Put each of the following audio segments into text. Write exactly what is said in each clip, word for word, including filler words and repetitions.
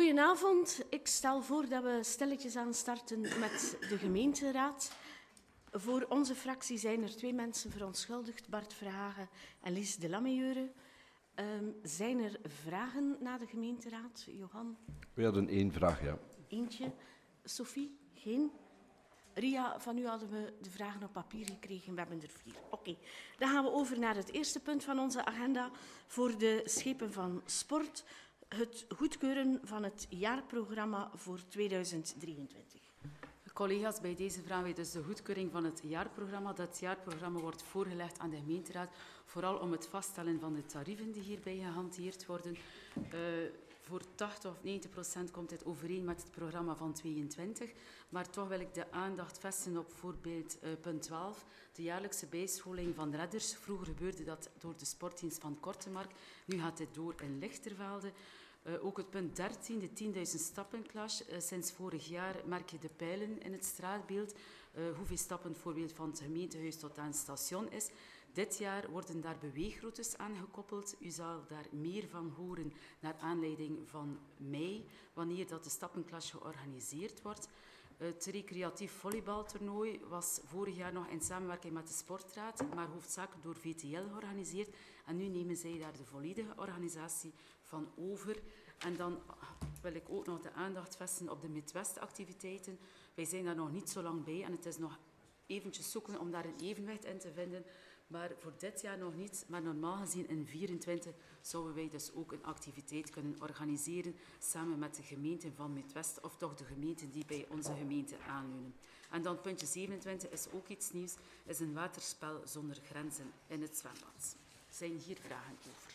Goedenavond. Ik stel voor dat we stilletjes aan starten met de gemeenteraad. Voor onze fractie zijn er twee mensen verontschuldigd, Bart Verhagen en Lies de Lameyeure. Um, zijn er vragen na de gemeenteraad? Johan? We hadden één vraag, ja. Eentje. Sophie? Geen? Ria, van u hadden we de vragen op papier gekregen. We hebben er vier. Oké. Okay. Dan gaan we over naar het eerste punt van onze agenda voor de schepen van sport. Het goedkeuren van het jaarprogramma voor tweeduizend drieëntwintig. Collega's, bij deze vragen wij dus de goedkeuring van het jaarprogramma. Dat jaarprogramma wordt voorgelegd aan de gemeenteraad, vooral om het vaststellen van de tarieven die hierbij gehanteerd worden. Uh, voor tachtig of negentig procent komt dit overeen met het programma van tweeëntwintig, maar toch wil ik de aandacht vestigen op bijvoorbeeld uh, punt twaalf, de jaarlijkse bijscholing van redders. Vroeger gebeurde dat door de sportdienst van Kortemark, nu gaat dit door in Lichtervelde. Uh, ook het punt dertien, de tienduizend stappenklas. Uh, sinds vorig jaar merk je de pijlen in het straatbeeld. Uh, hoeveel stappen bijvoorbeeld van het gemeentehuis tot aan het station is. Dit jaar worden daar beweegroutes aan gekoppeld. U zal daar meer van horen naar aanleiding van mei, wanneer dat de stappenklas georganiseerd wordt. Het recreatief volleybaltoernooi was vorig jaar nog in samenwerking met de Sportraad, maar hoofdzakelijk door V T L georganiseerd. En nu nemen zij daar de volledige organisatie van over. En dan wil ik ook nog de aandacht vestigen op de Midwest-activiteiten. Wij zijn daar nog niet zo lang bij en het is nog eventjes zoeken om daar een evenwicht in te vinden. Maar voor dit jaar nog niet. Maar normaal gezien in vierentwintig zouden wij dus ook een activiteit kunnen organiseren samen met de gemeenten van Midwest, of toch de gemeenten die bij onze gemeente aanleunen. En dan puntje zevenentwintig is ook iets nieuws, is een waterspel zonder grenzen in het zwembad. Zijn hier vragen over?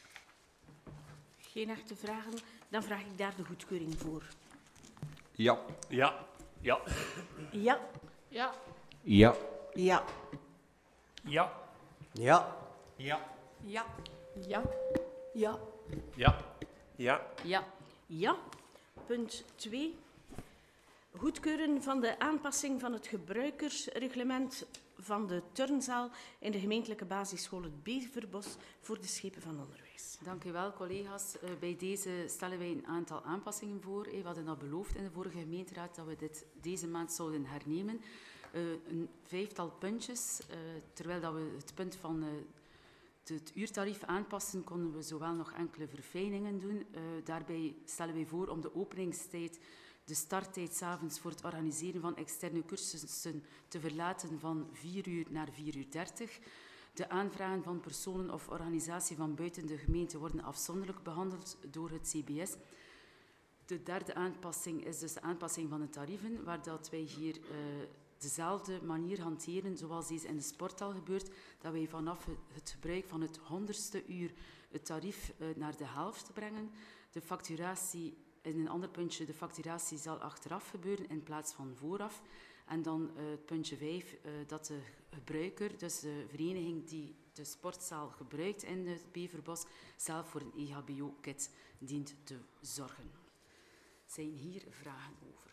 Geen echte vragen. Dan vraag ik daar de goedkeuring voor. Ja. Ja. Ja. Ja. Ja. Ja. Ja. Ja. Ja. Ja. Ja. Ja. Ja. Ja. Ja. Ja. Ja. Punt twee. Goedkeuren van de aanpassing van het gebruikersreglement van de turnzaal in de gemeentelijke basisschool het Beverbos voor de schepen van onderwijs. Dank u wel, collega's. Uh, bij deze stellen wij een aantal aanpassingen voor. We hadden al beloofd in de vorige gemeenteraad dat we dit deze maand zouden hernemen. Uh, een vijftal puntjes. Uh, terwijl dat we het punt van uh, het uurtarief aanpassen, konden we zowel nog enkele verfijningen doen. Uh, daarbij stellen wij voor om de openingstijd, de starttijd 's avonds voor het organiseren van externe cursussen te verlaten van vier uur naar vier uur dertig. De aanvragen van personen of organisatie van buiten de gemeente worden afzonderlijk behandeld door het C B S. De derde aanpassing is dus de aanpassing van de tarieven, waar dat wij hier uh, dezelfde manier hanteren zoals deze in de sporthal gebeurt, dat wij vanaf het gebruik van het honderdste uur het tarief uh, naar de helft brengen. De facturatie, in een ander puntje, de facturatie zal achteraf gebeuren in plaats van vooraf. En dan uh, het puntje vijf, uh, dat de gebruiker, dus de vereniging die de sportzaal gebruikt in het Beverbos, zelf voor een E H B O-kit dient te zorgen. Zijn hier vragen over?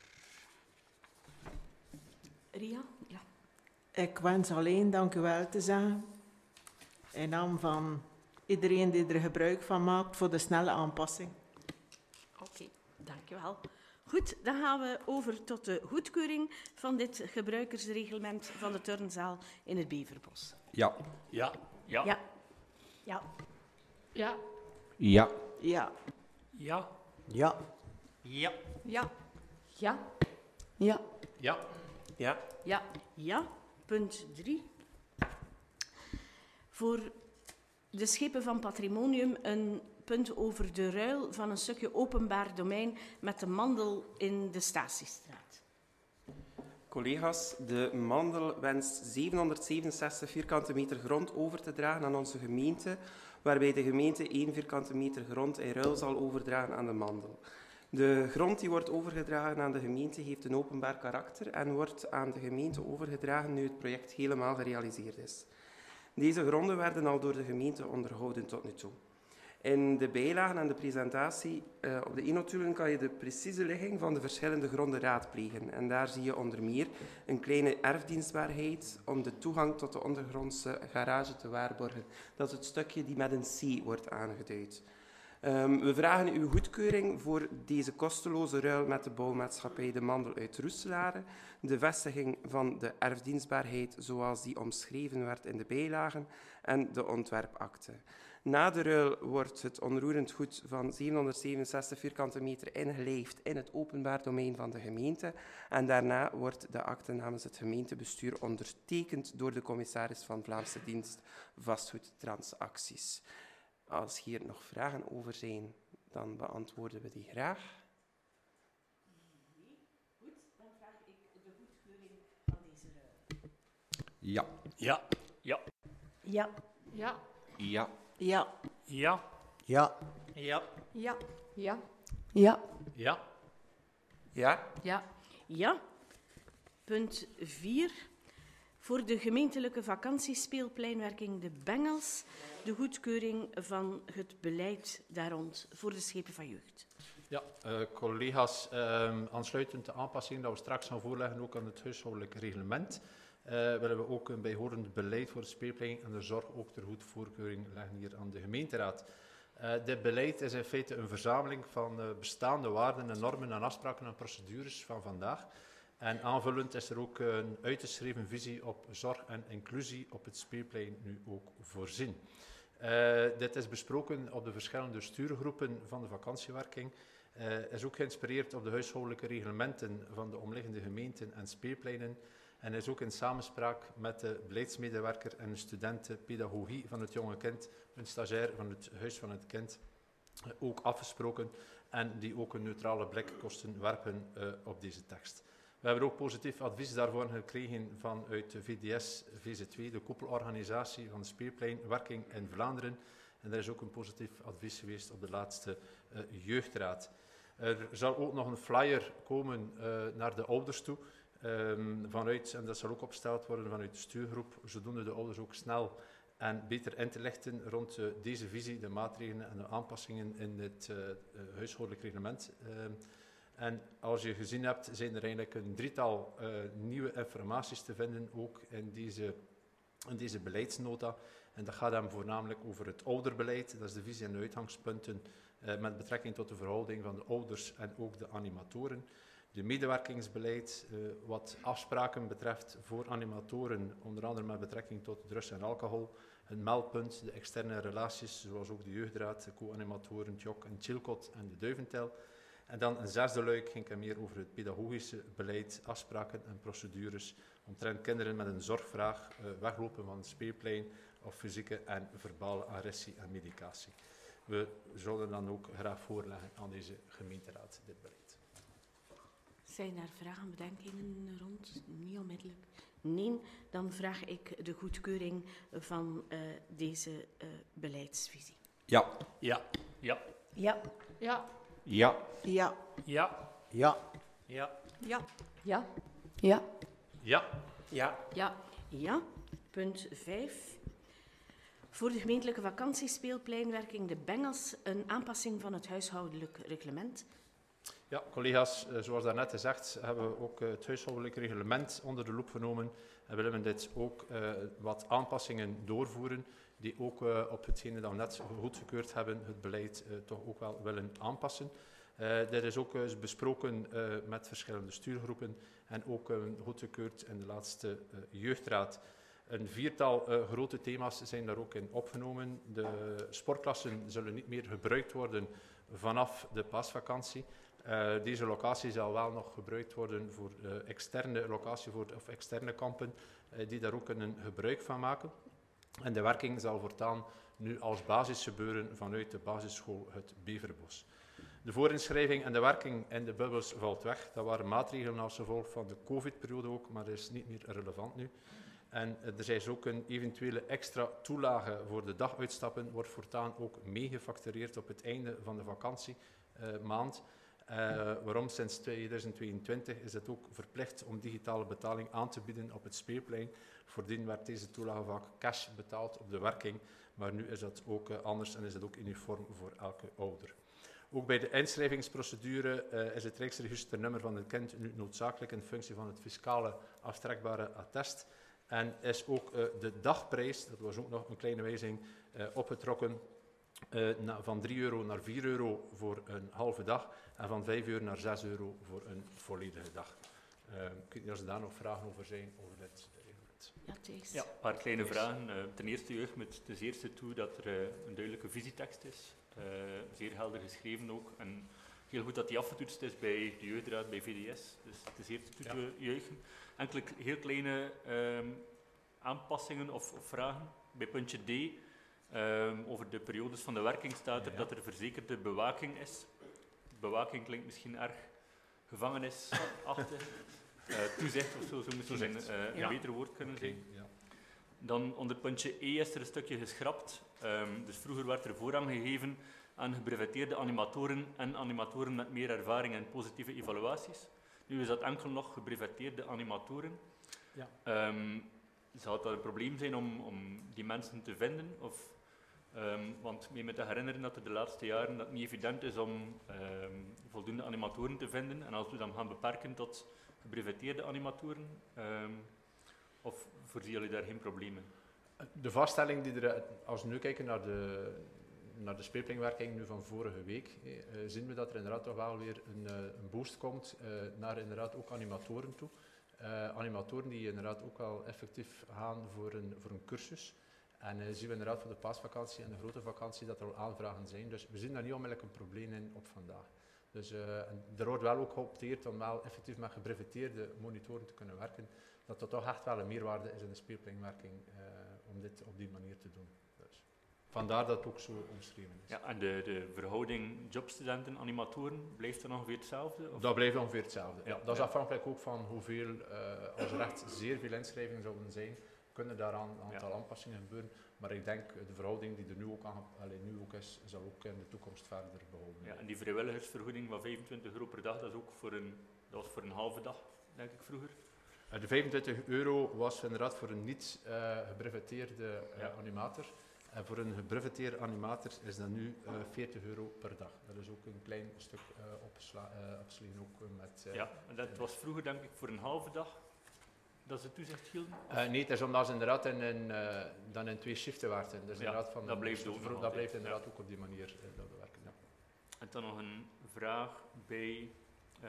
Ria? Ja. Ik wens alleen dank u wel te zeggen, in naam van iedereen die er gebruik van maakt, voor de snelle aanpassing. Oké, okay, dank u wel. Goed, dan gaan we over tot de goedkeuring van dit gebruikersreglement van de turnzaal in het Beverbos. Ja. Ja. Ja. Ja. Ja. Ja. Ja. Ja. Ja. Ja. Ja. Ja. Ja. Ja. Ja. Ja. Ja. Ja. Punt drie. Voor de schepen van Patrimonium een punt over de ruil van een stukje openbaar domein met de Mandel in de Statiestraat. Collega's, de Mandel wenst zevenhonderdzevenenzestig vierkante meter grond over te dragen aan onze gemeente, waarbij de gemeente één vierkante meter grond in ruil zal overdragen aan de Mandel. De grond die wordt overgedragen aan de gemeente heeft een openbaar karakter en wordt aan de gemeente overgedragen nu het project helemaal gerealiseerd is. Deze gronden werden al door de gemeente onderhouden tot nu toe. In de bijlagen en de presentatie uh, op de e-notulen kan je de precieze ligging van de verschillende gronden raadplegen. En daar zie je onder meer een kleine erfdienstbaarheid om de toegang tot de ondergrondse garage te waarborgen. Dat is het stukje die met een C wordt aangeduid. Um, we vragen uw goedkeuring voor deze kosteloze ruil met de bouwmaatschappij De Mandel uit Roeselare, de vestiging van de erfdienstbaarheid zoals die omschreven werd in de bijlagen en de ontwerpakte. Na de ruil wordt het onroerend goed van zevenhonderdzevenenzestig vierkante meter ingelijfd in het openbaar domein van de gemeente en daarna wordt de akte namens het gemeentebestuur ondertekend door de commissaris van Vlaamse Dienst Vastgoedtransacties. Als hier nog vragen over zijn, dan beantwoorden we die graag. Nee, goed, dan vraag ik de goedkeuring van deze ruil. Ja. Ja. Ja. Ja. Ja. Ja. Ja. Ja. Ja. Ja. Ja. Ja. Ja. Ja. Ja? Ja. Ja. Punt vier. Voor de gemeentelijke vakantiespeelpleinwerking De Bengels de goedkeuring van het beleid daar rond voor de schepen van jeugd. Ja, uh, collega's, uh, aansluitend de aanpassingen dat we straks gaan voorleggen, ook aan het huishoudelijk reglement, uh, willen we ook een bijhorend beleid voor de speelplein en de zorg ook ter goed voorkeuring leggen hier aan de gemeenteraad. Uh, dit beleid is in feite een verzameling van uh, bestaande waarden en normen en afspraken en procedures van vandaag. En aanvullend is er ook een uitgeschreven visie op zorg en inclusie op het speelplein nu ook voorzien. Uh, dit is besproken op de verschillende stuurgroepen van de vakantiewerking. Uh, is ook geïnspireerd op de huishoudelijke reglementen van de omliggende gemeenten en speelpleinen. En is ook in samenspraak met de beleidsmedewerker en de studenten pedagogie van het jonge kind, een stagiair van het Huis van het Kind, uh, ook afgesproken. En die ook een neutrale blik kosten werpen uh, op deze tekst. We hebben ook positief advies daarvoor gekregen vanuit de V D S V Z twee, de koepelorganisatie van de speelpleinwerking in Vlaanderen. En er is ook een positief advies geweest op de laatste uh, jeugdraad. Er zal ook nog een flyer komen uh, naar de ouders toe, um, vanuit, en dat zal ook opgesteld worden vanuit de stuurgroep, zodoende de ouders ook snel en beter in te lichten rond uh, deze visie, de maatregelen en de aanpassingen in het uh, uh, huishoudelijk reglement. Uh, En als je gezien hebt, zijn er eigenlijk een drietal uh, nieuwe informaties te vinden, ook in deze, in deze beleidsnota. En dat gaat dan voornamelijk over het ouderbeleid, dat is de visie en de uitgangspunten uh, met betrekking tot de verhouding van de ouders en ook de animatoren. De medewerkingsbeleid, uh, wat afspraken betreft voor animatoren, onder andere met betrekking tot drugs en alcohol. Een meldpunt, de externe relaties, zoals ook de jeugdraad, de co-animatoren, Tjok en Chilcot en de Duiventel. En dan een zesde luik ging er meer over het pedagogische beleid, afspraken en procedures omtrent kinderen met een zorgvraag, uh, weglopen van het speelplein of fysieke en verbale agressie en medicatie. We zullen dan ook graag voorleggen aan deze gemeenteraad dit beleid. Zijn er vragen, bedenkingen rond? Niet onmiddellijk. Nee, dan vraag ik de goedkeuring van uh, deze uh, beleidsvisie. Ja. Ja. Ja. Ja. Ja. Ja. Ja. Ja. Ja. Ja. Ja. Ja. Ja. Ja. Ja. Ja. Ja. Punt vijf. Voor de gemeentelijke vakantiespeelpleinwerking De Bengels een aanpassing van het huishoudelijk reglement. Ja, collega's, zoals daarnet gezegd, hebben we ook het huishoudelijk reglement onder de loep genomen en willen we dit ook uh, wat aanpassingen doorvoeren die ook uh, op hetgene dat we net goedgekeurd hebben, het beleid uh, toch ook wel willen aanpassen. Uh, dit is ook uh, besproken uh, met verschillende stuurgroepen en ook uh, goedgekeurd in de laatste uh, jeugdraad. Een viertal uh, grote thema's zijn daar ook in opgenomen. De sportklassen zullen niet meer gebruikt worden vanaf de paasvakantie. Uh, deze locatie zal wel nog gebruikt worden voor uh, externe locatie voor, of externe kampen uh, die daar ook een gebruik van maken. En de werking zal voortaan nu als basis gebeuren vanuit de basisschool Het Beverbos. De voorinschrijving en de werking in de bubbels valt weg. Dat waren maatregelen als gevolg van de COVID-periode ook, maar dat is niet meer relevant nu. En er is ook een eventuele extra toelage voor de daguitstappen, wordt voortaan ook meegefactureerd op het einde van de vakantiemaand. Uh, waarom? Sinds tweeduizend tweeëntwintig is het ook verplicht om digitale betaling aan te bieden op het speelplein. Voordien werd deze toelage vaak cash betaald op de werking, maar nu is dat ook uh, anders en is dat ook uniform voor elke ouder. Ook bij de inschrijvingsprocedure uh, is het Rijksregisternummer van het kind nu noodzakelijk in functie van het fiscale aftrekbare attest. En is ook uh, de dagprijs, dat was ook nog een kleine wijziging, uh, opgetrokken Uh, na, van drie euro naar vier euro voor een halve dag en van vijf euro naar zes euro voor een volledige dag. Uh, ik weet niet of er daar nog vragen over zijn, over dit reglement. Ja, Thijs. Ja, een paar kleine vragen. Uh, ten eerste juich met ten eerste toe dat er uh, een duidelijke visietekst is. Uh, zeer helder geschreven ook. En heel goed dat die afgetoetst is bij de jeugdraad, bij V D S. Dus ten eerste toe te ja. juichen. Enkele heel kleine um, aanpassingen of, of vragen. Bij puntje D, um, over de periodes van de werking staat er ja, ja. dat er verzekerde bewaking is. Bewaking klinkt misschien erg gevangenisachtig. uh, toezicht of zo, zo misschien een, uh, ja. een beter woord kunnen okay, zijn. Ja. Dan onder puntje E is er een stukje geschrapt. Um, dus vroeger werd er voorrang gegeven aan gebreveteerde animatoren en animatoren met meer ervaring en positieve evaluaties. Nu is dat enkel nog gebreveteerde animatoren. Ja. Um, zou dat een probleem zijn om, om die mensen te vinden? Of, um, want me met te herinneren dat er de laatste jaren dat niet evident is om um, voldoende animatoren te vinden. En als we dan gaan beperken tot gebreveteerde animatoren, um, of voorzien jullie daar geen problemen? De vaststelling die er, als we nu kijken naar de, naar de speelpleinwerking nu van vorige week, eh, zien we dat er inderdaad toch wel weer een, een boost komt eh, naar inderdaad ook animatoren toe. Uh, animatoren die inderdaad ook al effectief gaan voor een, voor een cursus. En uh, zien we inderdaad voor de paasvakantie en de grote vakantie dat er al aanvragen zijn. Dus we zien daar niet onmiddellijk een probleem in op vandaag. Dus uh, er wordt wel ook geopteerd om wel effectief met gebreveteerde monitoren te kunnen werken. Dat dat toch echt wel een meerwaarde is in de speelpleinwerking uh, om dit op die manier te doen. Dus vandaar dat het ook zo omschreven is. Ja, en de, de verhouding jobstudenten-animatoren, blijft dan ongeveer hetzelfde? Of? Dat blijft ongeveer hetzelfde. Ja, dat is ja. afhankelijk ook van hoeveel, uh, als er echt zeer veel inschrijvingen zouden zijn, kunnen daaraan een aantal ja. aanpassingen gebeuren. Maar ik denk de verhouding die er nu ook, aan, allez, nu ook is, zal ook in de toekomst verder behouden. Ja, en die vrijwilligersvergoeding van vijfentwintig euro per dag, dat, is ook voor een, dat was voor een halve dag, denk ik vroeger. Uh, de vijfentwintig euro was inderdaad voor een niet uh, gebreveteerde uh, ja. animator. En voor een gebreveteerde animator is dat nu uh, veertig euro per dag. Dat is ook een klein stuk uh, opsla, uh, opslaan ook met... Uh, ja, en dat was vroeger denk ik voor een halve dag dat ze toezicht hielden? Uh, nee, het is omdat ze inderdaad in, in, uh, dan in twee shiften werkten. Dus ja, van dat blijft ook vroeg, Dat blijft inderdaad ja. ook op die manier uh, dat we werken. Ja. En dan nog een vraag bij, uh,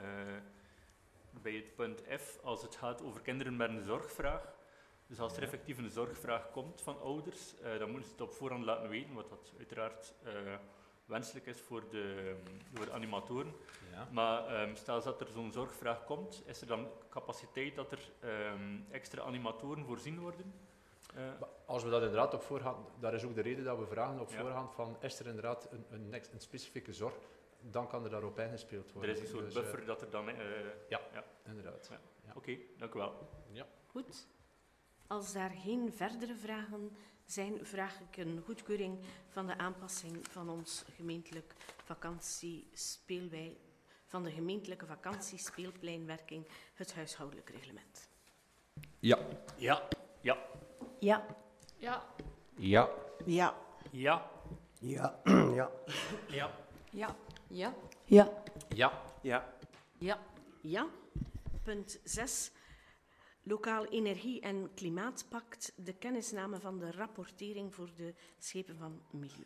bij het punt F, als het gaat over kinderen met een zorgvraag. Dus als er effectief een zorgvraag komt van ouders, uh, dan moeten ze het op voorhand laten weten, wat dat uiteraard uh, wenselijk is voor de, voor de animatoren. Ja. Maar um, stel dat er zo'n zorgvraag komt, is er dan capaciteit dat er um, extra animatoren voorzien worden? Uh, als we dat inderdaad op voorhand, dat is ook de reden dat we vragen op ja. voorhand van, is er inderdaad een, een, een specifieke zorg, dan kan er daarop ingespeeld worden. Er is een soort dus, buffer uh, dat er dan... Uh, ja, ja, inderdaad. Ja. Ja. Oké, okay, dank u wel. Ja. Goed. Als daar geen verdere vragen zijn, vraag ik een goedkeuring van de aanpassing van ons gemeentelijk vakantiespeelwij, van de gemeentelijke vakantiespeelpleinwerking, het huishoudelijk reglement. Ja. Ja. Ja. Ja. Ja. Ja. Ja. Ja. Ja. Ja. Ja. Ja. Ja. Ja. Ja. Ja. Ja. Ja. Punt zes. Lokaal Energie- en Klimaatpact, de kennisname van de rapportering voor de schepen van milieu.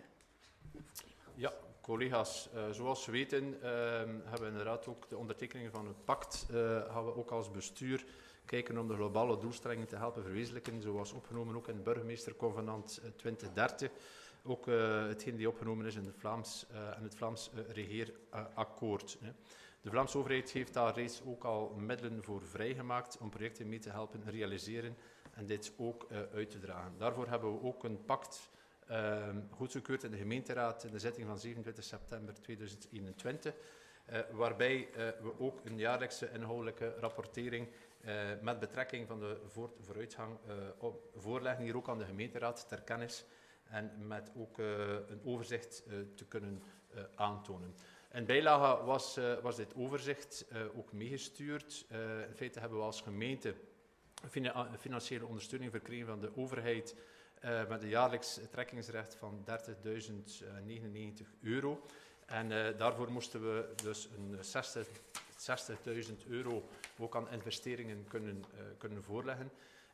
Ja, collega's, uh, zoals we weten uh, hebben we inderdaad ook de ondertekening van het pact, uh, gaan we ook als bestuur kijken om de globale doelstellingen te helpen verwezenlijken, zoals opgenomen ook in het burgemeesterconvenant uh, twintig dertig. Ook uh, hetgeen die opgenomen is in, de Vlaams, uh, in het Vlaams uh, regeerakkoord. Uh, De Vlaamse overheid heeft daar reeds ook al middelen voor vrijgemaakt om projecten mee te helpen realiseren en dit ook uh, uit te dragen. Daarvoor hebben we ook een pact uh, goedgekeurd in de gemeenteraad in de zitting van zevenentwintig september tweeduizend eenentwintig, uh, waarbij uh, we ook een jaarlijkse inhoudelijke rapportering uh, met betrekking van de voor, vooruitgang uh, op, voorleggen hier ook aan de gemeenteraad ter kennis en met ook uh, een overzicht uh, te kunnen uh, aantonen. In bijlage was, uh, was dit overzicht uh, ook meegestuurd. Uh, in feite hebben we als gemeente fina financiële ondersteuning verkregen van de overheid uh, met een jaarlijks trekkingsrecht van dertigduizend negenennegentig euro. En uh, daarvoor moesten we dus een zestigduizend euro ook aan investeringen kunnen, uh, kunnen voorleggen.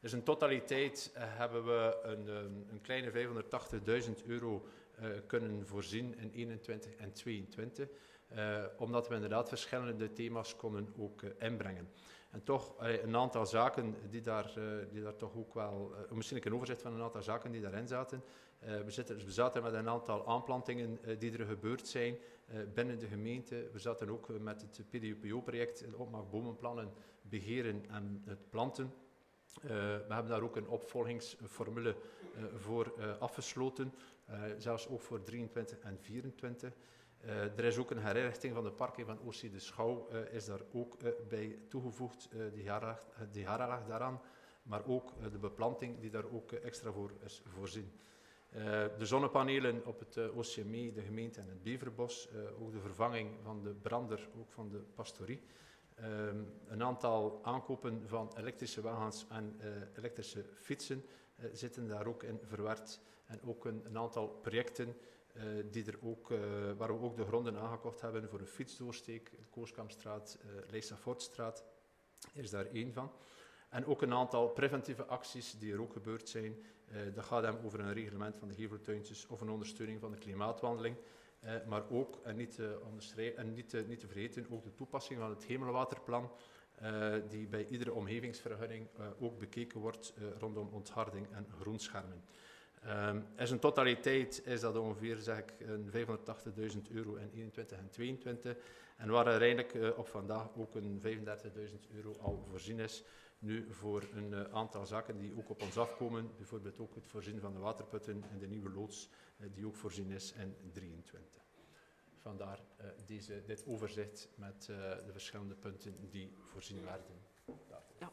Dus in totaliteit uh, hebben we een, um, een kleine vijfhonderdtachtigduizend euro uh, kunnen voorzien in eenentwintig en tweeëntwintig, uh, omdat we inderdaad verschillende thema's konden ook uh, inbrengen. En toch uh, een aantal zaken die daar, uh, die daar toch ook wel, uh, misschien een overzicht van een aantal zaken die daarin zaten. Uh, we, zitten, dus we zaten met een aantal aanplantingen uh, die er gebeurd zijn uh, binnen de gemeente. We zaten ook uh, met het P D U P O-project, het opmaak bomenplannen, beheren en het planten. Uh, we hebben daar ook een opvolgingsformule uh, voor uh, afgesloten, uh, zelfs ook voor drieëntwintig en vierentwintig. Uh, er is ook een herinrichting van de parking van Oostzee de Schouw, uh, is daar ook uh, bij toegevoegd, uh, die jaren lag daaraan, maar ook uh, de beplanting die daar ook uh, extra voor is voorzien. Uh, de zonnepanelen op het uh, O C M E, de gemeente en het Beverbos, uh, ook de vervanging van de brander, ook van de pastorie. Um, een aantal aankopen van elektrische wagens en uh, elektrische fietsen uh, zitten daar ook in verwerkt. En ook een, een aantal projecten uh, die er ook, uh, waar we ook de gronden aangekocht hebben voor een fietsdoorsteek. De Kooskampstraat, uh, Leijsa-Voortstraat is daar één van. En ook een aantal preventieve acties die er ook gebeurd zijn. Uh, dat gaat hem over een reglement van de geveltuintjes of een ondersteuning van de klimaatwandeling. Uh, maar ook, en niet, uh, en niet, uh, niet te vergeten, ook de toepassing van het Hemelwaterplan, uh, die bij iedere omgevingsvergunning uh, ook bekeken wordt uh, rondom ontharding en groenschermen. Um, is een totaliteit is dat ongeveer, zeg ik, vijfhonderdtachtigduizend euro in eenentwintig en tweeëntwintig. En waar uiteindelijk uh, op vandaag ook een vijfendertigduizend euro al voorzien is. Nu voor een uh, aantal zaken die ook op ons afkomen, bijvoorbeeld ook het voorzien van de waterputten en de nieuwe loods, uh, die ook voorzien is in drieëntwintig. Vandaar uh, deze, dit overzicht met uh, de verschillende punten die voorzien werden. Ja.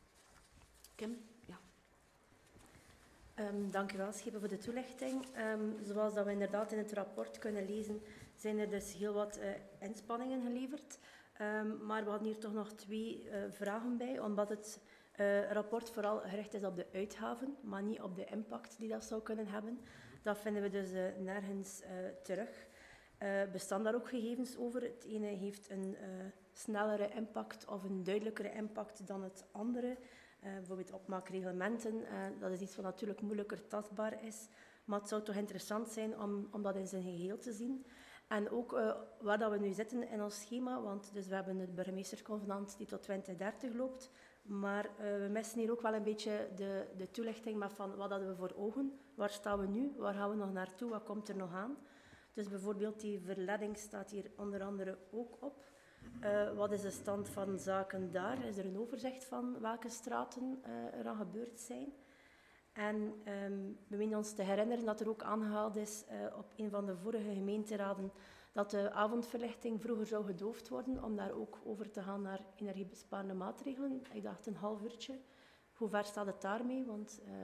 Kim? Ja. Um, dank u wel, Schepen, voor de toelichting. Um, zoals dat we inderdaad in het rapport kunnen lezen, zijn er dus heel wat uh, inspanningen geleverd. Um, maar we hadden hier toch nog twee uh, vragen bij, omdat het uh, rapport vooral gericht is op de uitgaven, maar niet op de impact die dat zou kunnen hebben. Dat vinden we dus uh, nergens uh, terug. Uh, bestaan daar ook gegevens over? Het ene heeft een uh, snellere impact of een duidelijkere impact dan het andere. Uh, bijvoorbeeld opmaakreglementen, uh, dat is iets wat natuurlijk moeilijker tastbaar is. Maar het zou toch interessant zijn om, om dat in zijn geheel te zien. En ook uh, waar dat we nu zitten in ons schema, want dus we hebben het burgemeestersconvenant die tot twintig dertig loopt, maar uh, we missen hier ook wel een beetje de, de toelichting met van wat hadden we voor ogen, waar staan we nu, waar gaan we nog naartoe, wat komt er nog aan. Dus bijvoorbeeld die verleiding staat hier onder andere ook op. Uh, wat is de stand van zaken daar? Is er een overzicht van welke straten uh, er aan gebeurd zijn? En um, we menen ons te herinneren dat er ook aangehaald is uh, op een van de vorige gemeenteraden dat de avondverlichting vroeger zou gedoofd worden, om daar ook over te gaan naar energiebesparende maatregelen. Ik dacht een half uurtje. Hoe ver staat het daarmee? Want, uh...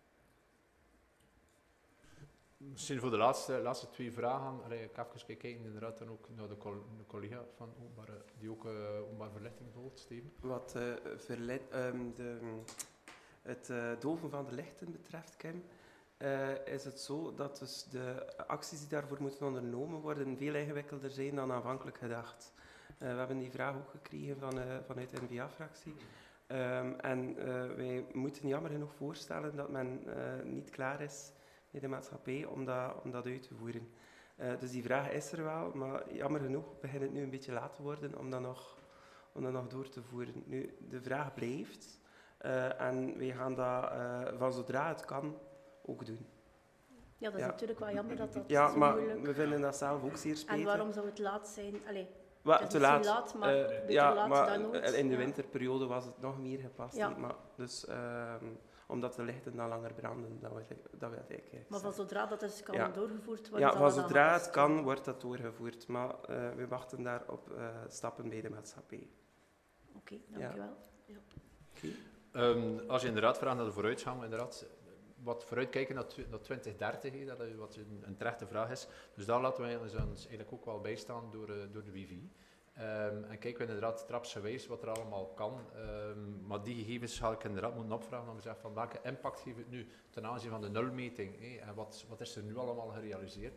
Misschien voor de laatste, laatste twee vragen. Allee, ik ga even kijken inderdaad dan ook naar de, col de collega van openbare, die ook uh, openbare verlichting volgt, Steven. Wat uh, verleid, um, de... Het uh, doven van de lichten betreft, Kim, uh, is het zo dat dus de acties die daarvoor moeten ondernomen worden veel ingewikkelder zijn dan aanvankelijk gedacht. Uh, we hebben die vraag ook gekregen van, uh, vanuit de N V A-fractie. Um, en uh, wij moeten jammer genoeg voorstellen dat men uh, niet klaar is bij de maatschappij om dat, om dat uit te voeren. Uh, dus die vraag is er wel, maar jammer genoeg begint het nu een beetje laat te worden om dat nog, om dat nog door te voeren. Nu, de vraag blijft. Uh, en wij gaan dat uh, van zodra het kan ook doen. Ja, dat is ja. natuurlijk wel jammer dat dat ja, zo maar moeilijk... we vinden dat zelf ook zeer spijtig. En waarom zou het laat zijn? Allee, Wa het is te laat, laat, maar uh, beter ja, laat maar dan nooit. In de ja. winterperiode was het nog meer gepast. Ja. Maar dus, uh, omdat de lichten dan langer branden, dat wil ik, dat wil ik Maar van zodra dat dus kan ja. doorgevoerd worden... Ja, van zodra het kan, worden. wordt dat doorgevoerd. Maar uh, we wachten daar op uh, stappen bij de maatschappij. Oké, okay, dank ja. u wel. Ja. Okay. Um, als je inderdaad vraagt naar de vooruitgang, inderdaad, wat vooruitkijken naar, naar twintig dertig, he, dat is wat een, een terechte vraag is. Dus daar laten wij ons eigenlijk ook wel bijstaan door, uh, door de W V. Um, en kijken we inderdaad trapsgewijs wat er allemaal kan. Um, maar die gegevens zal ik inderdaad moeten opvragen om te zeggen van welke impact geeft het nu ten aanzien van de nulmeting. He, en wat, wat is er nu allemaal gerealiseerd.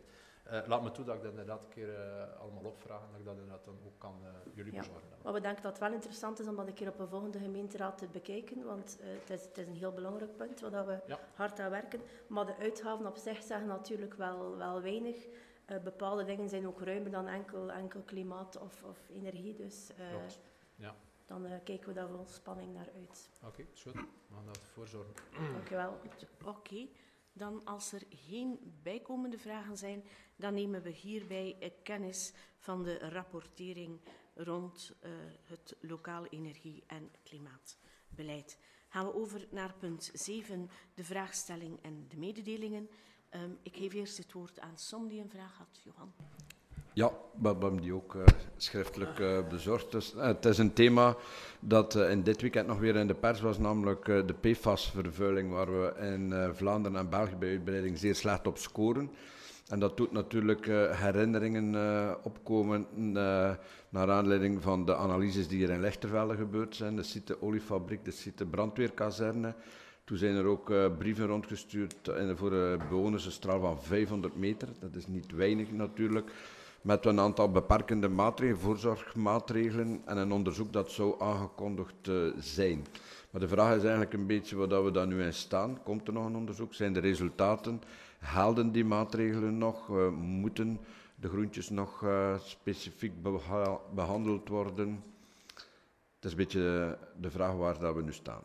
Uh, laat me toe dat ik dat inderdaad een keer uh, allemaal opvraag en dat ik dat inderdaad dan ook kan uh, jullie ja. bezorgen. Maar we denken dat het wel interessant is om dat een keer op een volgende gemeenteraad te bekijken, want uh, het, is, het is een heel belangrijk punt waar we ja. hard aan werken. Maar de uitgaven op zich zeggen natuurlijk wel, wel weinig. Uh, bepaalde dingen zijn ook ruimer dan enkel, enkel klimaat of, of energie, dus uh, ja. dan uh, kijken we daar vol spanning naar uit. Oké, okay, is goed. We gaan daarvoor zorgen. Dank je wel. Oké. Okay. Dan, als er geen bijkomende vragen zijn, dan nemen we hierbij kennis van de rapportering rond uh, het lokaal energie- en klimaatbeleid. Gaan we over naar punt zeven, de vraagstelling en de mededelingen. Um, ik geef eerst het woord aan Som die een vraag had. Johan. Ja, we hebben die ook uh, schriftelijk uh, bezorgd. Dus, uh, het is een thema dat uh, in dit weekend nog weer in de pers was, namelijk uh, de P F A S-vervuiling, waar we in uh, Vlaanderen en België bij uitbreiding zeer slecht op scoren. En dat doet natuurlijk uh, herinneringen uh, opkomen uh, naar aanleiding van de analyses die hier in Lichtervelde gebeurd zijn, de site oliefabriek, de site brandweerkazerne. Toen zijn er ook uh, brieven rondgestuurd uh, voor uh, bewoners een straal van vijfhonderd meter. Dat is niet weinig natuurlijk. Met een aantal beperkende maatregelen, voorzorgmaatregelen en een onderzoek dat zou aangekondigd uh, zijn. Maar de vraag is eigenlijk een beetje waar we daar nu in staan. Komt er nog een onderzoek? Zijn de resultaten? Gelden die maatregelen nog? Uh, moeten de groentjes nog uh, specifiek beha- behandeld worden? Het is een beetje de vraag waar dat we nu staan.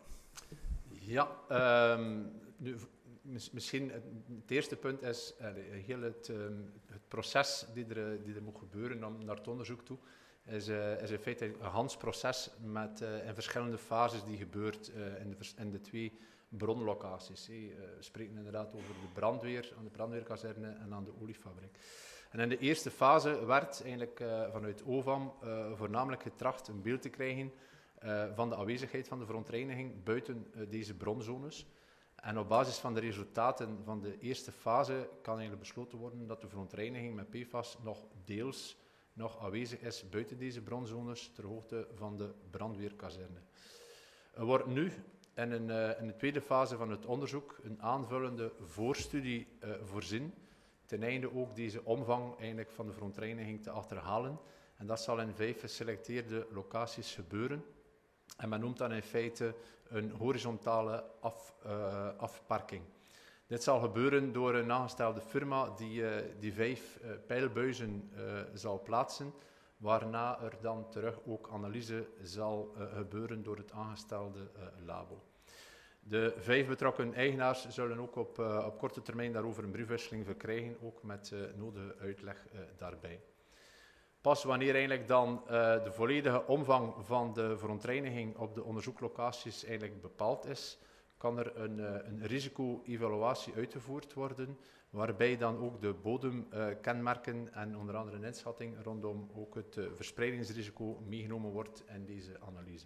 Ja, um, nu, misschien het, het eerste punt is uh, heel het, um, het proces die er, die er moet gebeuren om naar het onderzoek toe. Is, uh, is in feite een Hans proces met uh, in verschillende fases die gebeurt uh, in, de, in de twee bronlocaties. Hey. Uh, we spreken inderdaad over de brandweer, aan de brandweerkazerne en aan de oliefabriek. En in de eerste fase werd eigenlijk uh, vanuit O V A M uh, voornamelijk getracht een beeld te krijgen uh, van de aanwezigheid van de verontreiniging buiten uh, deze bronzones. En op basis van de resultaten van de eerste fase kan eigenlijk besloten worden dat de verontreiniging met P F A S nog deels nog aanwezig is buiten deze bronzones ter hoogte van de brandweerkazerne. Er wordt nu in, een, uh, in de tweede fase van het onderzoek een aanvullende voorstudie uh, voorzien, ten einde ook deze omvang eigenlijk van de verontreiniging te achterhalen. En dat zal in vijf geselecteerde locaties gebeuren. En men noemt dat in feite een horizontale af, uh, afparking. Dit zal gebeuren door een aangestelde firma die, uh, die vijf uh, pijlbuizen uh, zal plaatsen, waarna er dan terug ook analyse zal uh, gebeuren door het aangestelde uh, labo. De vijf betrokken eigenaars zullen ook op, uh, op korte termijn daarover een briefwisseling verkrijgen, ook met uh, nodige uitleg uh, daarbij. Pas wanneer eigenlijk dan uh, de volledige omvang van de verontreiniging op de onderzoeklocaties eigenlijk bepaald is, kan er een, uh, een risico-evaluatie uitgevoerd worden, waarbij dan ook de bodemkenmerken uh, en onder andere een inschatting rondom ook het uh, verspreidingsrisico meegenomen wordt in deze analyse.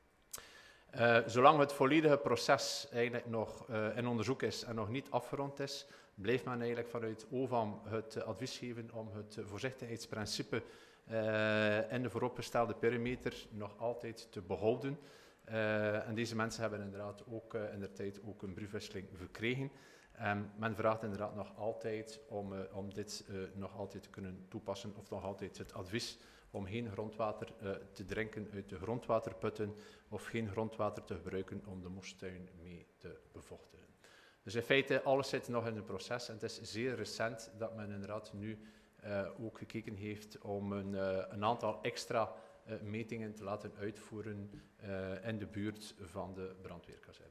Uh, zolang het volledige proces eigenlijk nog uh, in onderzoek is en nog niet afgerond is, blijft men eigenlijk vanuit O V A M het uh, advies geven om het uh, voorzichtigheidsprincipe uh, in de vooropgestelde perimeter nog altijd te behouden. Uh, en deze mensen hebben inderdaad ook uh, in de tijd ook een briefwisseling verkregen. Um, men vraagt inderdaad nog altijd om, uh, om dit uh, nog altijd te kunnen toepassen, of nog altijd het advies om geen grondwater uh, te drinken uit de grondwaterputten of geen grondwater te gebruiken om de moestuin mee te bevochtigen. Dus in feite, alles zit nog in het proces en het is zeer recent dat men inderdaad nu uh, ook gekeken heeft om een, uh, een aantal extra uh, metingen te laten uitvoeren uh, in de buurt van de brandweerkazerne.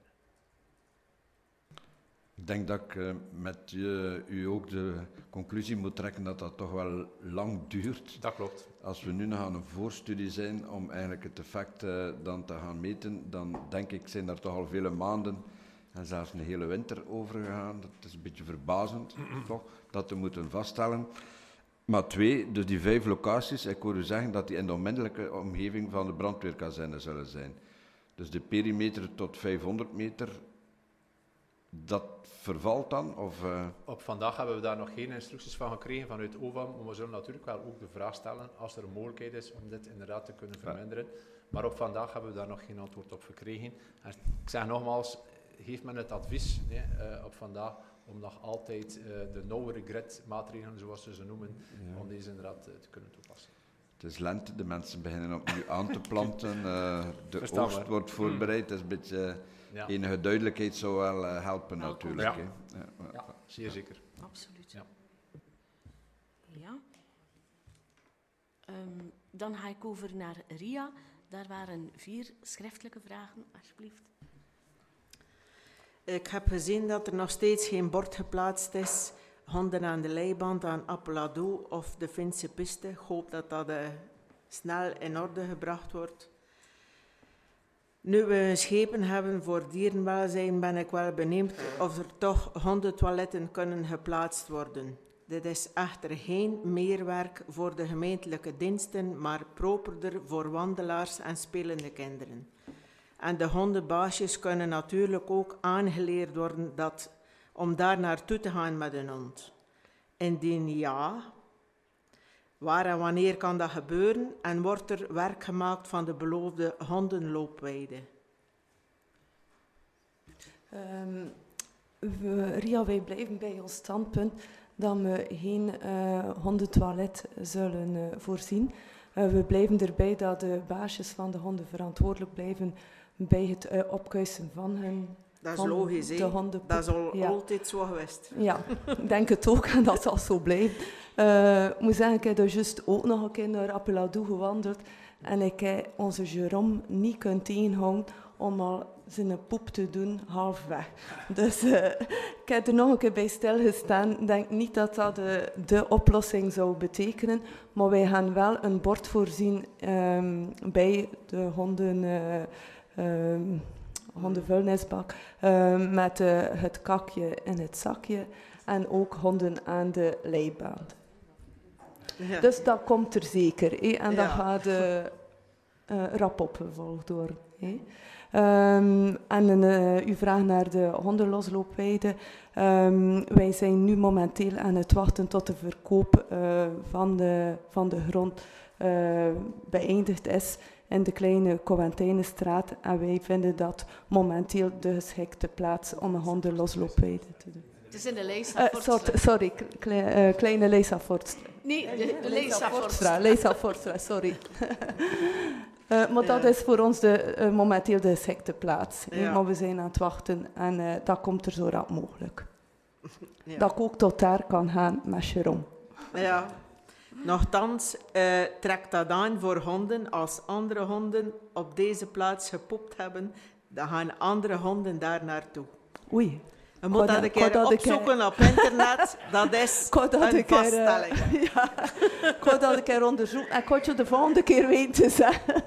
Ik denk dat ik uh, met uh, u ook de conclusie moet trekken dat dat toch wel lang duurt. Dat klopt. Als we nu nog aan een voorstudie zijn om eigenlijk het effect uh, dan te gaan meten, dan denk ik zijn er toch al vele maanden en zelfs een hele winter over gegaan. Dat is een beetje verbazend, toch, dat we moeten vaststellen. Maar twee, dus die vijf locaties, ik hoor u zeggen dat die in de onmiddellijke omgeving van de brandweerkazerne zullen zijn. Dus de perimeter tot vijfhonderd meter, dat vervalt dan? Of, uh... Op vandaag hebben we daar nog geen instructies van gekregen vanuit O V A M, maar we zullen natuurlijk wel ook de vraag stellen als er een mogelijkheid is om dit inderdaad te kunnen verminderen. Ja. Maar op vandaag hebben we daar nog geen antwoord op gekregen. En ik zeg nogmaals, geeft men het advies nee, uh, op vandaag om nog altijd uh, de no regret maatregelen, zoals ze ze noemen, ja. om deze inderdaad uh, te kunnen toepassen. Het is lente, de mensen beginnen opnieuw aan te planten, uh, de Verstaan oogst maar. wordt voorbereid, dat is een beetje, ja. enige duidelijkheid zou wel uh, helpen natuurlijk. Ja. Hè. Ja, ja. Ja, zeer zeker. Absoluut. Ja. Ja. Um, dan ga ik over naar Ria. Daar waren vier schriftelijke vragen, alsjeblieft. Ik heb gezien dat er nog steeds geen bord geplaatst is. Honden aan de leiband aan Appelado of de Finse piste. Ik hoop dat dat uh, snel in orde gebracht wordt. Nu we schepen hebben voor dierenwelzijn, ben ik wel benieuwd of er toch hondentoiletten kunnen geplaatst worden. Dit is echter geen meerwerk voor de gemeentelijke diensten, maar properder voor wandelaars en spelende kinderen. En de hondenbaasjes kunnen natuurlijk ook aangeleerd worden dat, om daar naartoe te gaan met een hond. Indien ja, waar en wanneer kan dat gebeuren en wordt er werk gemaakt van de beloofde hondenloopweide? Um, we, Ria, wij blijven bij ons standpunt dat we geen uh, hondentoilet zullen uh, voorzien. Uh, we blijven erbij dat de baasjes van de honden verantwoordelijk blijven bij het uh, opkuisen van hun Dat is logisch, de honden. Dat is al, ja. altijd zo geweest. Ja, ik denk het ook en dat zal zo blijven. Uh, ik moet zeggen, ik heb dus juist ook nog een keer naar Appelado gewandeld en ik heb onze Jérôme niet kunnen tegenhouden om al zijn poep te doen halfweg. Dus uh, ik heb er nog een keer bij stilgestaan. Ik denk niet dat dat de, de oplossing zou betekenen, maar wij gaan wel een bord voorzien um, bij de honden, uh, um, hondenvuilnisbak uh, met uh, het kakje in het zakje en ook honden aan de leiband. Ja. Dus dat komt er zeker. Hé? En dat ja. gaat uh, uh, rap opgevolgd worden. Hé? Um, en uh, uw vraag naar de hondenlosloopweide. Um, wij zijn nu momenteel aan het wachten tot de verkoop uh, van, de, van de grond uh, beëindigd is in de kleine Coventijnenstraat. En wij vinden dat momenteel de geschikte plaats om een hondenlosloopweide te doen. Het is in de Leesa uh, sorry, sorry, kle, uh, kleine Leesa Forstra. Nee, de, de Leesa Forstra. Leesa Forstra, sorry. Uh, maar dat is voor ons de, uh, momenteel de geschikte plaats. Ja. Maar we zijn aan het wachten en uh, dat komt er zo rap mogelijk. Ja. Dat ik ook tot daar kan gaan met Jérôme. Ja. Nochtans uh, trekt dat aan voor honden. Als andere honden op deze plaats gepoept hebben, dan gaan andere honden daar naartoe. Oei. Je moet dat een keer opzoeken keer... op internet. Dat is dat een, een vaststelling. Keer, uh, ja. Ik wou dat een keer onderzoeken en ik had je de volgende keer weten zeggen.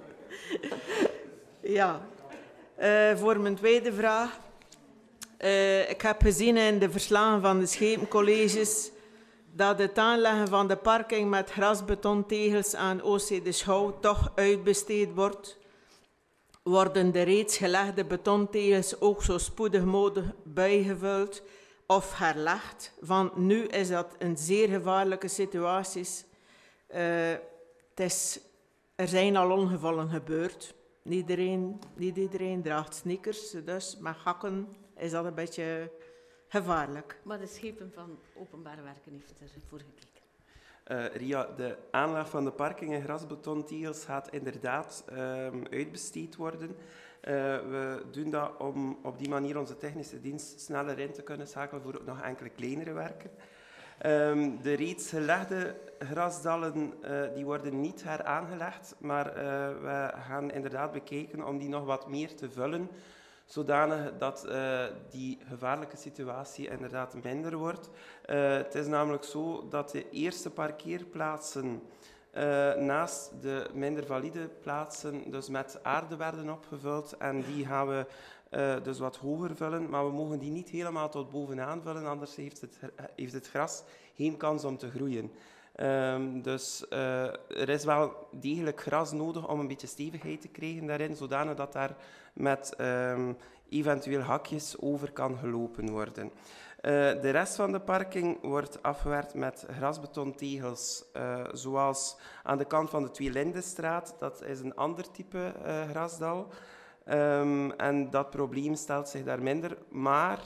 Ja. Uh, voor mijn tweede vraag. Uh, ik heb gezien in de verslagen van de schepencolleges dat het aanleggen van de parking met grasbetontegels aan O C de Schouw toch uitbesteed wordt. Worden de reeds gelegde betontegels ook zo spoedig mogelijk bijgevuld of herlegd? Van nu is dat een zeer gevaarlijke situatie. Uh, het is, er zijn al ongevallen gebeurd. Niet iedereen, niet iedereen draagt sneakers, dus met hakken is dat een beetje gevaarlijk. Maar de schepen van Openbare Werken heeft ervoor gekeken. Uh, Ria, de aanleg van de parking en grasbetontegels gaat inderdaad um, uitbesteed worden. Uh, we doen dat om op die manier onze technische dienst sneller in te kunnen schakelen voor ook nog enkele kleinere werken. Um, de reeds gelegde grasdallen uh, die worden niet heraangelegd, maar uh, we gaan inderdaad bekijken om die nog wat meer te vullen, zodanig dat uh, die gevaarlijke situatie inderdaad minder wordt. Uh, het is namelijk zo dat de eerste parkeerplaatsen uh, naast de minder valide plaatsen dus met aarde werden opgevuld en die gaan we uh, dus wat hoger vullen, maar we mogen die niet helemaal tot bovenaan vullen, anders heeft het, heeft het gras geen kans om te groeien. Um, dus uh, er is wel degelijk gras nodig om een beetje stevigheid te krijgen daarin, zodanig dat daar met um, eventueel hakjes over kan gelopen worden. Uh, de rest van de parking wordt afgewerkt met grasbetontegels, uh, zoals aan de kant van de Tweelindenstraat. Dat is een ander type uh, grasdal. Um, en dat probleem stelt zich daar minder. Maar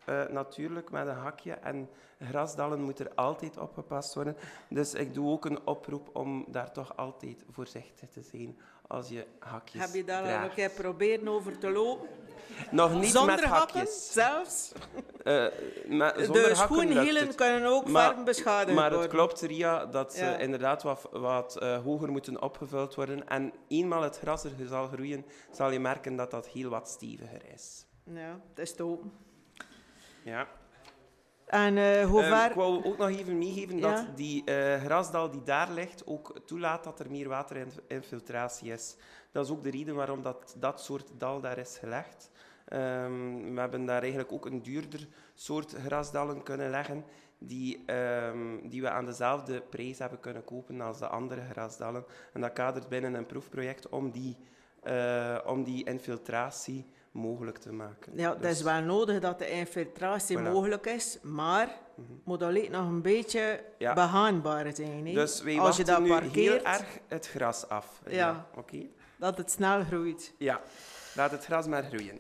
uh, natuurlijk met een hakje en grasdallen moet er altijd opgepast worden. Dus ik doe ook een oproep om daar toch altijd voorzichtig te zijn als je hakjes Heb je daar al draagt. een keer proberen over te lopen? Nog niet Zonder met hakken, hakjes. zelfs? Uh, met, zonder de hakken schoenhielen lukt het. kunnen ook Maar- verm beschadigd Maar het worden. klopt, Ria, dat ze Ja. inderdaad wat, wat uh, hoger moeten opgevuld worden. En eenmaal het gras er zal groeien, zal je merken dat dat heel wat steviger is. Ja, dat is te open. Ja. En uh, hoe Um, ver... ik wou ook nog even meegeven Ja? dat die uh, grasdal die daar ligt ook toelaat dat er meer waterinfiltratie is. Dat is ook de reden waarom dat, dat soort dal daar is gelegd. Um, we hebben daar eigenlijk ook een duurder soort grasdallen kunnen leggen die, um, die we aan dezelfde prijs hebben kunnen kopen als de andere grasdallen. En dat kadert binnen een proefproject om die, uh, om die infiltratie mogelijk te maken. Ja, dat Dus- is wel nodig dat de infiltratie Voilà. mogelijk is, maar moet alleen nog een beetje Ja. begaanbaar zijn. Hè? Dus wij Als je wachten dat nu parkeert, heel erg het gras af. Ja. Oké? dat het snel groeit. Ja, laat het gras maar groeien.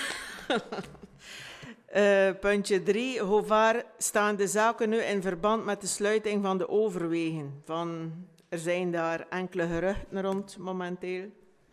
Uh, puntje drie. Hoe ver staan de zaken nu in verband met de sluiting van de overwegen? Van, er zijn daar enkele geruchten rond momenteel.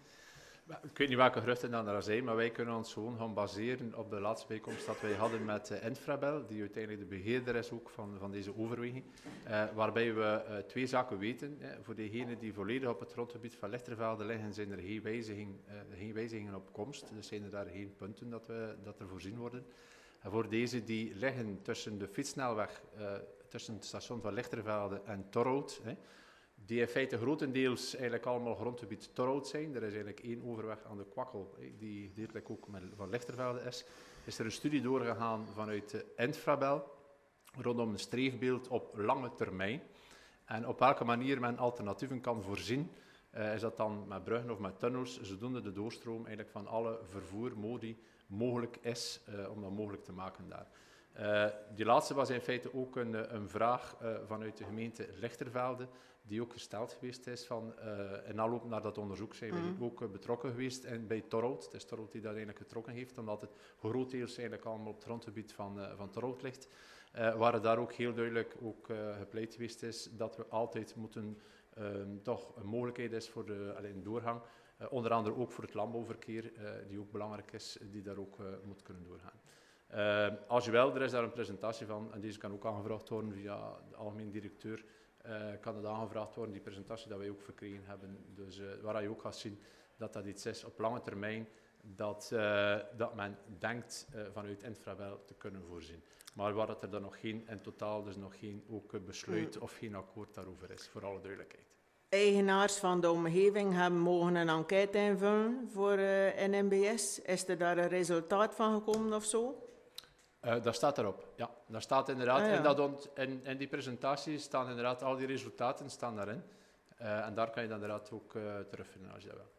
Ik weet niet welke geruchten dan er zijn, maar wij kunnen ons gewoon gaan baseren op de laatste bijeenkomst dat wij hadden met uh, Infrabel, die uiteindelijk de beheerder is ook van, van deze overweging, uh, waarbij we uh, twee zaken weten. Eh, voor degenen die volledig op het grondgebied van Lichtervelde liggen, zijn er geen, wijziging, uh, geen wijzigingen op komst, dus zijn er daar geen punten dat, we, dat er voorzien worden. En voor deze die liggen tussen de fietssnelweg, uh, tussen het station van Lichtervelde en Torhout, eh, die in feite grotendeels eigenlijk allemaal grondgebied Torhout zijn. Er is eigenlijk één overweg aan de Kwakkel, die gedeeltelijk ook met, van Lichtervelde is. Is er een studie doorgegaan vanuit de Infrabel rondom een streefbeeld op lange termijn. En op welke manier men alternatieven kan voorzien. Uh, is dat dan met bruggen of met tunnels, zodoende de doorstroom eigenlijk van alle vervoermodi mogelijk is uh, om dat mogelijk te maken daar. Uh, die laatste was in feite ook een, een vraag uh, vanuit de gemeente Lichtervelde, die ook gesteld geweest is. Van, uh, in aanloop naar dat onderzoek zijn wij mm. ook uh, betrokken geweest en bij Torhout. Het is Torhout die dat eigenlijk getrokken heeft, omdat het grotendeels eigenlijk allemaal op het grondgebied van, uh, van Torhout ligt. Uh, waar het daar ook heel duidelijk ook, uh, gepleit geweest is dat we altijd moeten, uh, toch een mogelijkheid is voor de alleen, doorgang. Uh, onder andere ook voor het landbouwverkeer, uh, die ook belangrijk is, die daar ook uh, moet kunnen doorgaan. Uh, als je wel, er is daar een presentatie van, en deze kan ook aangevraagd worden via de algemeen directeur, uh, kan het aangevraagd worden, die presentatie dat wij ook verkregen hebben. Dus uh, waar je ook gaat zien dat dat iets is op lange termijn, dat, uh, dat men denkt uh, vanuit Infrabel te kunnen voorzien. Maar waar dat er dan nog geen, in totaal dus nog geen ook besluit of geen akkoord daarover is, voor alle duidelijkheid. Eigenaars van de omgeving hebben mogen een enquête invullen voor uh, N M B S. Is er daar een resultaat van gekomen of zo? Uh, dat staat erop, ja. Dat staat inderdaad, Ah, ja. in, dat ont, in, in die presentatie staan inderdaad al die resultaten staan daarin. Uh, en daar kan je dan inderdaad ook uh, terugvinden als je dat wil.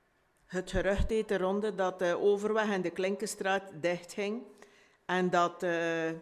Het gerucht deed de ronde dat de overweg in de Klinkenstraat dichtging en dat uh,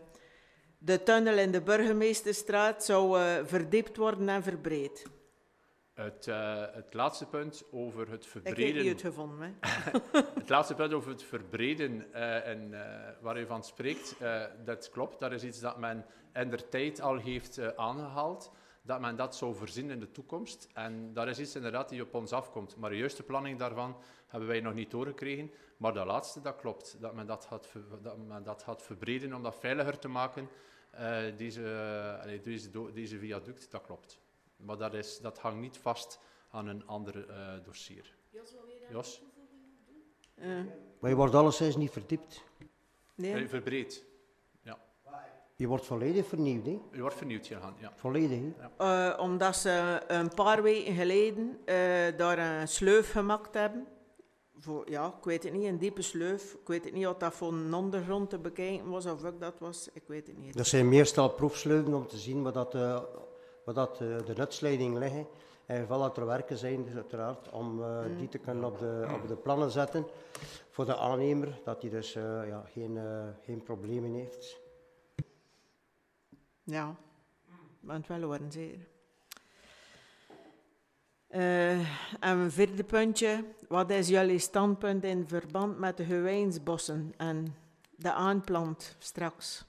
de tunnel in de Burgemeesterstraat zou uh, verdiept worden en verbreed. Het, uh, het laatste punt over het Ik verbreden... heb niet het gevonden. Hè. Het laatste punt over het verbreden uh, en, uh, waar u van spreekt, uh, dat klopt. Dat is iets dat men in der tijd al heeft uh, aangehaald, dat men dat zou voorzien in de toekomst. En dat is iets inderdaad die op ons afkomt. Maar de juiste planning daarvan hebben wij nog niet doorgekregen. Maar dat laatste, dat klopt. Dat men dat gaat, dat men dat gaat verbreden om dat veiliger te maken, uh, deze, uh, deze, deze viaduct, dat klopt. Maar dat, is, dat hangt niet vast aan een ander uh, dossier. Jos, wil je daar Jos? een toevoeging op doen? Uh, Maar je wordt alleszins niet verdiept. nee. Nee, verbreed. Je wordt volledig vernieuwd, hè? U wordt vernieuwd gegaan, ja. Volledig, hè? Uh, omdat ze een paar weken geleden uh, daar een sleuf gemaakt hebben. Voor, ja, ik weet het niet, een diepe sleuf. Ik weet het niet of dat voor een ondergrond te bekijken was of wat dat was. Ik weet het niet. Er zijn meestal proefsleuven om te zien wat, dat, uh, wat dat, uh, de nutsleidingen liggen. In geval dat er werken zijn, dus uiteraard, om uh, mm. die te kunnen op de, op de plannen zetten. Voor de aannemer, dat hij dus uh, ja, geen, uh, geen problemen heeft. Ja, want wel horen zeker. Uh, en een vierde puntje. Wat is jullie standpunt in verband met de Gewijnsbossen en de aanplant straks?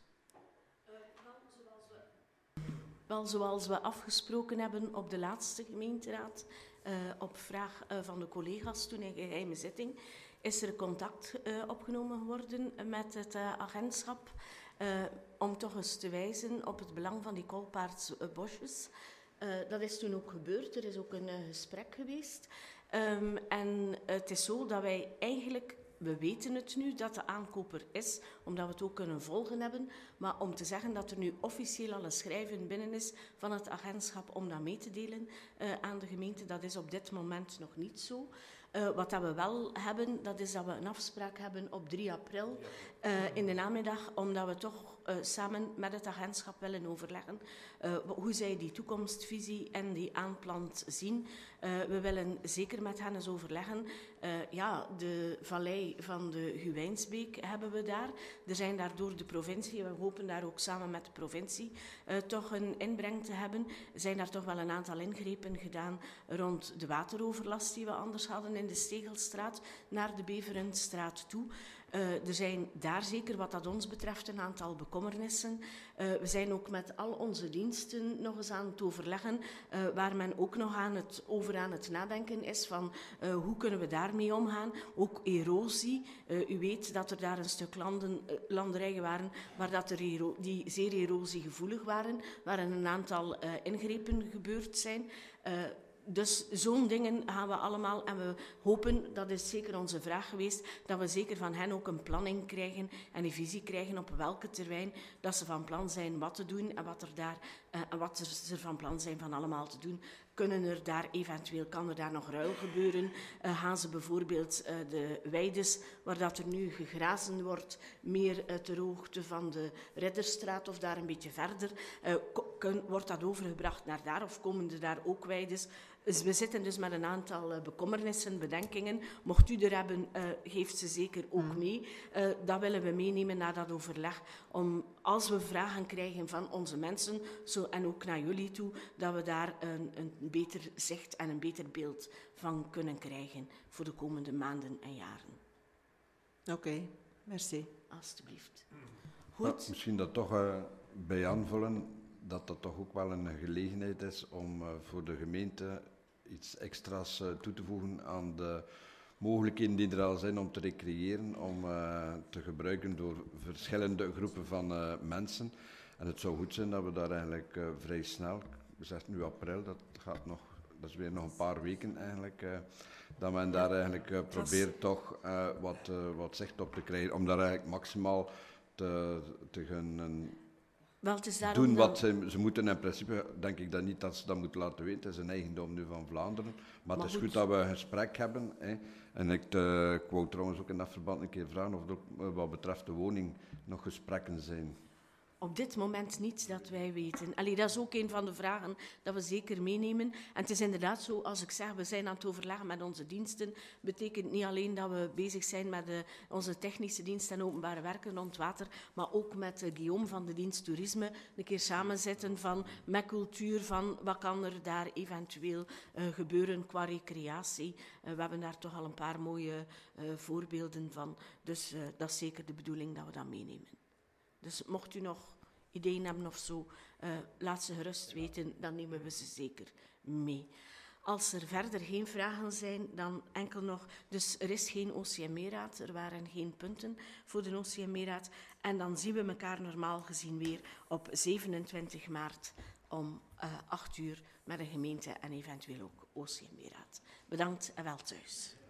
Wel, zoals we afgesproken hebben op de laatste gemeenteraad, uh, op vraag uh, van de collega's toen in geheime zitting, is er contact uh, opgenomen geworden met het uh, agentschap uh, om toch eens te wijzen op het belang van die koolpaardsbosjes. Uh, dat is toen ook gebeurd, er is ook een uh, gesprek geweest. Um, en uh, het is zo dat wij eigenlijk... We weten het nu dat de aankoper is, omdat we het ook kunnen volgen hebben. Maar om te zeggen dat er nu officieel al een schrijven binnen is van het agentschap om dat mee te delen uh, aan de gemeente, dat is op dit moment nog niet zo. Uh, wat dat we wel hebben, dat is dat we een afspraak hebben op drie april uh, in de namiddag, omdat we toch uh, samen met het agentschap willen overleggen uh, hoe zij die toekomstvisie en die aanplant zien. Uh, we willen zeker met hen eens overleggen. Uh, ja, de vallei van de Guwijnsbeek hebben we daar. Er zijn daar door de provincie, we hopen daar ook samen met de provincie uh, toch een inbreng te hebben. Er zijn daar toch wel een aantal ingrepen gedaan rond de wateroverlast die we anders hadden in de Stegelstraat naar de Beverenstraat toe. Uh, er zijn daar zeker wat dat ons betreft een aantal bekommernissen. Uh, we zijn ook met al onze diensten nog eens aan het overleggen, uh, waar men ook nog aan het, over aan het nadenken is van uh, hoe kunnen we daarmee omgaan. Ook erosie. Uh, u weet dat er daar een stuk landen, uh, landerijen waren waar dat er ero- die zeer erosiegevoelig waren, waar een aantal uh, ingrepen gebeurd zijn. Uh, Dus zo'n dingen gaan we allemaal, en we hopen, dat is zeker onze vraag geweest, dat we zeker van hen ook een planning krijgen en een visie krijgen op welke terrein dat ze van plan zijn wat te doen en wat er daar uh, en wat ze er van plan zijn van allemaal te doen. Kunnen er daar eventueel, kan er daar nog ruil gebeuren? Uh, gaan ze bijvoorbeeld uh, de weides, waar dat er nu gegrazen wordt, meer uh, ter hoogte van de Ridderstraat of daar een beetje verder, uh, kun, wordt dat overgebracht naar daar of komen er daar ook weides? Dus we zitten dus met een aantal uh, bekommernissen, bedenkingen. Mocht u er hebben, uh, geeft ze zeker ook mee. Uh, dat willen we meenemen naar dat overleg. Om, als we vragen krijgen van onze mensen, zo, en ook naar jullie toe, dat we daar een, een beter zicht en een beter beeld van kunnen krijgen voor de komende maanden en jaren. Oké, okay, merci. Alsjeblieft. Goed. Ja, misschien dat toch uh, bij aanvullen, dat dat toch ook wel een gelegenheid is om uh, voor de gemeente iets extra's uh, toe te voegen aan de mogelijkheden die er al zijn om te recreëren, om uh, te gebruiken door verschillende groepen van uh, mensen. En het zou goed zijn dat we daar eigenlijk uh, vrij snel, we zeggen nu april, dat gaat nog, dat is weer nog een paar weken eigenlijk, uh, dat men daar eigenlijk uh, probeert toch uh, wat, uh, wat zicht op te krijgen, om daar eigenlijk maximaal te, te gaan Wel, het is doen wat dan... ze, ze moeten. In principe denk ik dat niet dat ze dat moeten laten weten. Het is een eigendom nu van Vlaanderen. Maar, maar het is goed. goed dat we een gesprek hebben. Hè. En ik, uh, ik wou trouwens ook in dat verband een keer vragen of er ook uh, wat betreft de woning nog gesprekken zijn. Op dit moment niet dat wij weten. Allee, dat is ook een van de vragen dat we zeker meenemen. En het is inderdaad zo, als ik zeg, we zijn aan het overleggen met onze diensten, betekent niet alleen dat we bezig zijn met de, onze technische dienst en openbare werken rond water, maar ook met uh, Guillaume van de dienst toerisme, een keer samenzitten van, met cultuur, van wat kan er daar eventueel uh, gebeuren qua recreatie. Uh, we hebben daar toch al een paar mooie uh, voorbeelden van. Dus uh, dat is zeker de bedoeling dat we dat meenemen. Dus mocht u nog ideeën hebben of zo, uh, laat ze gerust weten, dan nemen we ze zeker mee. Als er verder geen vragen zijn, dan enkel nog... Dus er is geen O C M E-raad, er waren geen punten voor de O C M E-raad. En dan zien we elkaar normaal gezien weer op zevenentwintig maart om uh, acht uur met de gemeente en eventueel ook O C M E-raad. Bedankt en wel thuis.